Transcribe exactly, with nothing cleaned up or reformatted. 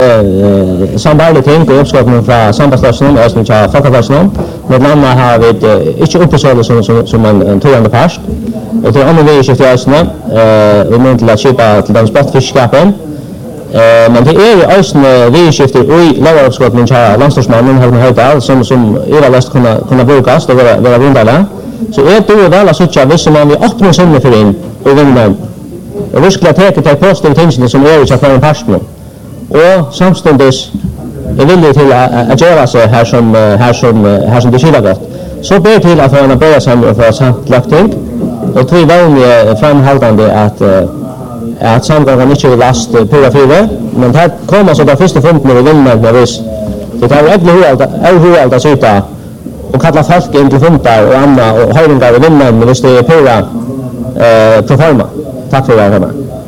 samarbeidet ting og oppskapningen fra sambandsplassen og som til folkeplassen. Med landa har vi ikke oppesølet som, som, som en, en togjende parst. Og til andre vi skifter eisene, vi må til å kjøpe til den sportfiskskapen. Men det er jo eisene vi skifter i loveroppskapningen til landstorsmannen Høgna Høydal, som, som er lest kunne, kunne brukes og være, være vundale. Så er det jo vel å sitte hvis man vil åpne sinne for inn og vinne. Og virkelig teke til positive tingene som er i kjøperen parsten. Og samståndes er villig til å gjøre seg her som, her som, her som det skiller godt. Så ber til at han bøyer seg for samt lagt ting. Og tror vanlig fremholdende at, at samgangen ikke er last på fire. Men her kommer så de første fundene ved vindmennene hvis det er egentlig hovalgt å sitte og kalla folk inn til funder og andre og høyringer ved vindmennene hvis det er pura eh, proforma. Takk for å være med.